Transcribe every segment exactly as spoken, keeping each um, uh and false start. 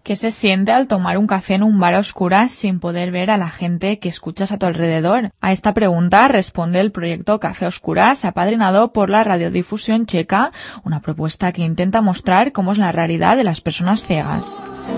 ¿Qué se siente al tomar un café en un bar a oscuras sin poder ver a la gente que escuchas a tu alrededor? A esta pregunta responde el proyecto Café a Oscuras, apadrinado por la Radiodifusión Checa, una propuesta que intenta mostrar cómo es la realidad de las personas ciegas.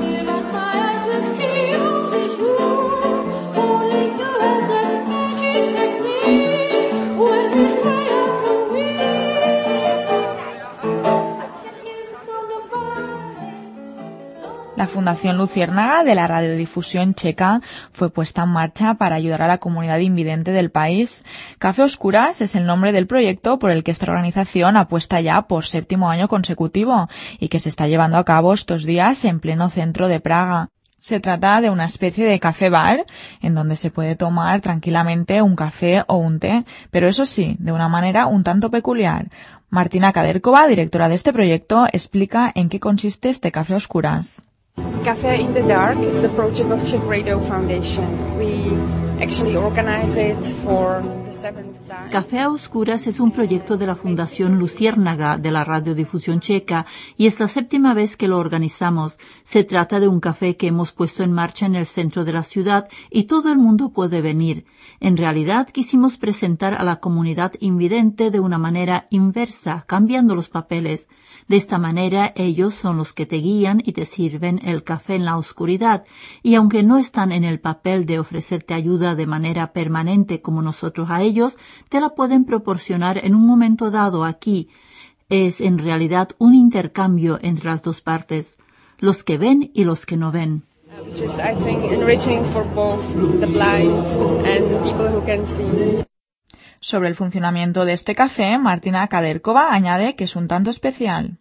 La Fundación Luciérnaga de la Radiodifusión Checa fue puesta en marcha para ayudar a la comunidad invidente del país. Café a Oscuras es el nombre del proyecto por el que esta organización apuesta ya por séptimo año consecutivo y que se está llevando a cabo estos días en pleno centro de Praga. Se trata de una especie de café bar en donde se puede tomar tranquilamente un café o un té, pero eso sí, de una manera un tanto peculiar. Martina Kaderkova, directora de este proyecto, explica en qué consiste este Café a Oscuras. Café in the Dark is the project of Czech Radio Foundation. We actually organize it for the seventh time. Café a Oscuras es un proyecto de la Fundación Luciérnaga de la Radiodifusión Checa y es la séptima vez que lo organizamos. Se trata de un café que hemos puesto en marcha en el centro de la ciudad y todo el mundo puede venir. En realidad quisimos presentar a la comunidad invidente de una manera inversa, cambiando los papeles. De esta manera ellos son los que te guían y te sirven el café en la oscuridad, y aunque no están en el papel de ofrecerte ayuda de manera permanente como nosotros a ellos, te la pueden proporcionar en un momento dado aquí. Es en realidad un intercambio entre las dos partes, los que ven y los que no ven. Which is, I think, enriching for both the blind and people who can see. Sobre el funcionamiento de este café, Martina Kaderkova añade que es un tanto especial.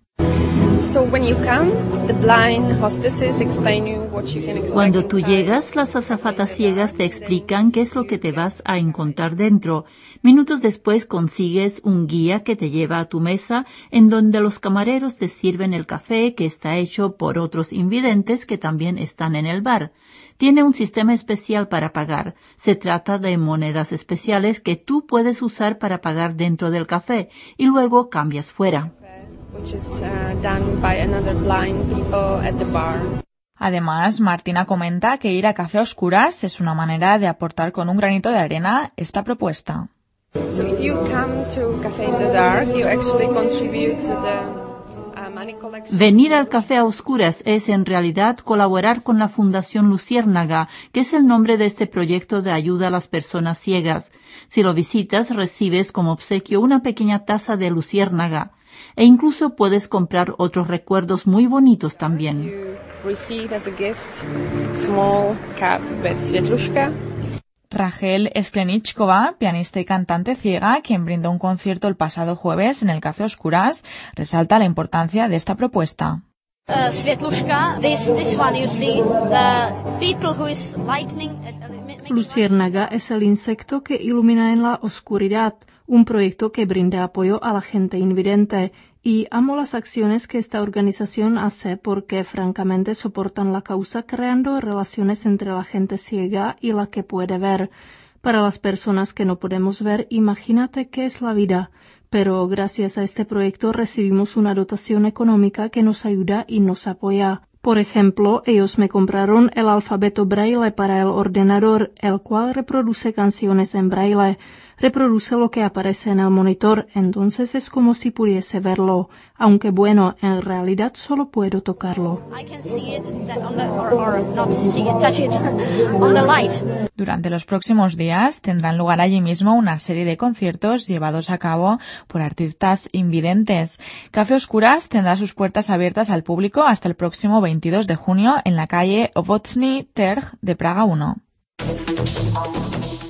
So when you come, the blind hostesses explain you what you can expect. Cuando tú inside. llegas, las azafatas ciegas te explican qué es lo que te vas a encontrar dentro. Minutos después consigues un guía que te lleva a tu mesa, en donde los camareros te sirven el café que está hecho por otros invidentes que también están en el bar. Tiene un sistema especial para pagar. Se trata de monedas especiales que tú puedes usar para pagar dentro del café y luego cambias fuera. Which is uh, done by another blind people at the bar. Además, Martina comenta que ir a Café a Oscuras es una manera de aportar con un granito de arena esta propuesta. So if you come to Café in the Dark, you actually contribute to the Venir al Café a Oscuras es en realidad colaborar con la Fundación Luciérnaga, que es el nombre de este proyecto de ayuda a las personas ciegas. Si lo visitas, recibes como obsequio una pequeña taza de luciérnaga e incluso puedes comprar otros recuerdos muy bonitos también. Rachel Sklenichkova, pianista y cantante ciega, quien brindó un concierto el pasado jueves en el Café Oscuras, resalta la importancia de esta propuesta. Uh, Světluška, this, this one you see, the beetle who is lightning. Luciérnaga es el insecto que ilumina en la oscuridad, un proyecto que brinda apoyo a la gente invidente. Y amo las acciones que esta organización hace porque francamente soportan la causa creando relaciones entre la gente ciega y la que puede ver. Para las personas que no podemos ver, imagínate qué es la vida. Pero gracias a este proyecto recibimos una dotación económica que nos ayuda y nos apoya. Por ejemplo, ellos me compraron el alfabeto braille para el ordenador, el cual reproduce canciones en braille. Reproduce lo que aparece en el monitor, entonces es como si pudiese verlo, aunque bueno, en realidad solo puedo tocarlo. Durante los próximos días tendrán lugar allí mismo una serie de conciertos llevados a cabo por artistas invidentes. Café Oscuras tendrá sus puertas abiertas al público hasta el próximo veintidós de junio en la calle Owocny Terg de Praga uno.